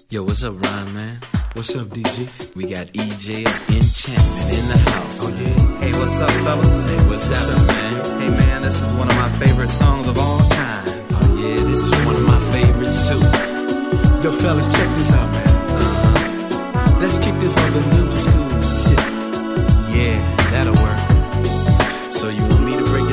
Yo, what's up, Ryan, man? What's up, DG? We got EJ of Enchantment in the house. Oh, man. yeah? Hey, what's up, fellas? Hey, what's happening, man? Hey, man, this is one of my favorite songs of all time. Oh, yeah, this is one of my favorites, too. Yo, fellas, check this out, man. Let's kick this on the new school tip. Yeah, that'll work. So you want me to break